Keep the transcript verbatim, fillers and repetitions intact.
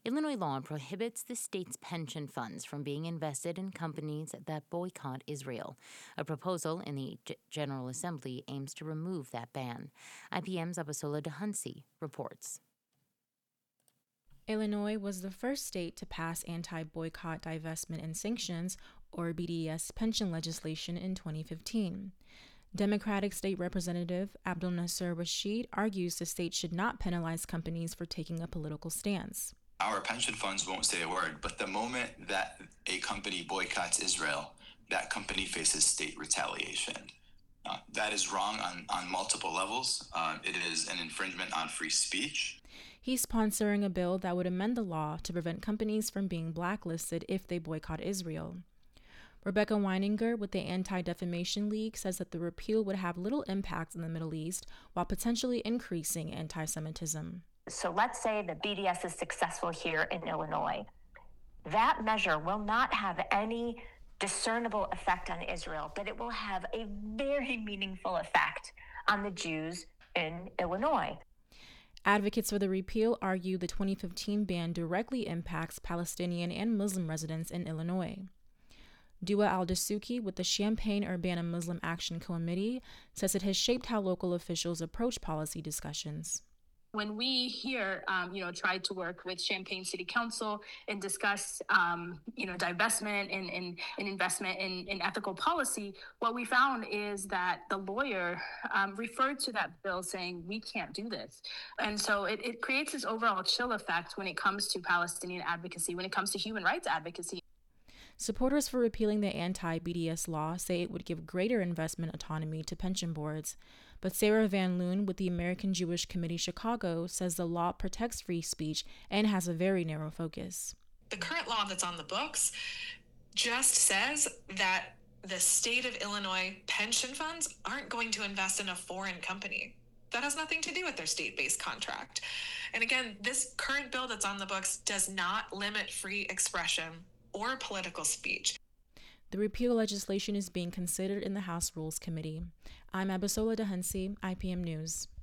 Illinois law prohibits the state's pension funds from being invested in companies that boycott Israel. A proposal in the G- General Assembly aims to remove that ban. I P M's Abasola DeHunsey reports. Illinois was the first state to pass anti-boycott, divestment, and sanctions, or B D S, pension legislation in twenty fifteen. Democratic State Representative Abdul Nasser Rashid argues the state should not penalize companies for taking a political stance. Our pension funds won't say a word, but the moment that a company boycotts Israel, that company faces state retaliation. Uh, that is wrong on, on multiple levels. Uh, it is an infringement on free speech. He's sponsoring a bill that would amend the law to prevent companies from being blacklisted if they boycott Israel. Rebecca Weininger with the Anti-Defamation League says that the repeal would have little impact in the Middle East while potentially increasing anti-Semitism. So let's say the B D S is successful here in Illinois. That measure will not have any discernible effect on Israel, but it will have a very meaningful effect on the Jews in Illinois. Advocates for the repeal argue the twenty fifteen ban directly impacts Palestinian and Muslim residents in Illinois. Dua Al-Dasuki with the Champaign-Urbana Muslim Action Committee says it has shaped how local officials approach policy discussions. When we here, um, you know, tried to work with Champaign City Council and discuss, um, you know, divestment and, and, and investment in, in ethical policy, what we found is that the lawyer um, referred to that bill saying, we can't do this. And so it, it creates this overall chill effect when it comes to Palestinian advocacy, when it comes to human rights advocacy. Supporters for repealing the anti-B D S law say it would give greater investment autonomy to pension boards. But Sarah Van Loon with the American Jewish Committee Chicago says the law protects free speech and has a very narrow focus. The current law that's on the books just says that the state of Illinois pension funds aren't going to invest in a foreign company. That has nothing to do with their state-based contract. And again, this current bill that's on the books does not limit free expression or political speech. The repeal legislation is being considered in the House Rules Committee. I'm Abasola DeHunsey, I P M News.